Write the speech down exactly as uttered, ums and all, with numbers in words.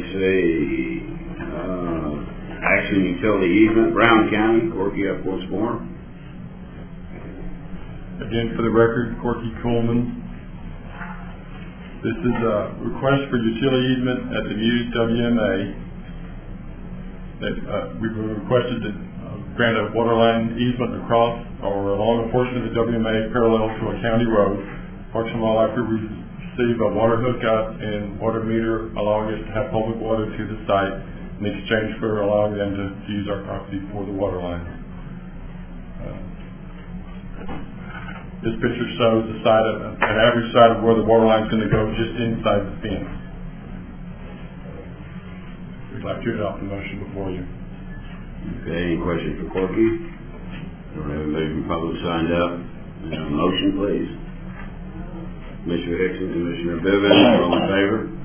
see. Uh, action utility easement, Brown County. Corky up once more. Again, for the record, Corky Coleman. This is a request for utility easement at the Muse W M A. That uh, we requested to uh, grant a water line easement across or along a portion of the W M A parallel to a county road. Approximately after we receive a water hookup and water meter allowing us to have public water to the site in exchange for allowing them to use our property for the water line. Uh, this picture shows the side of, an average side of where the water line is going to go just inside the fence. We'd like to adopt the motion before you. Okay, any questions for Corky? Don't have anybody from public signed up. Uh, motion, please. Commissioner Hickson, Commissioner Bivens, all in favor?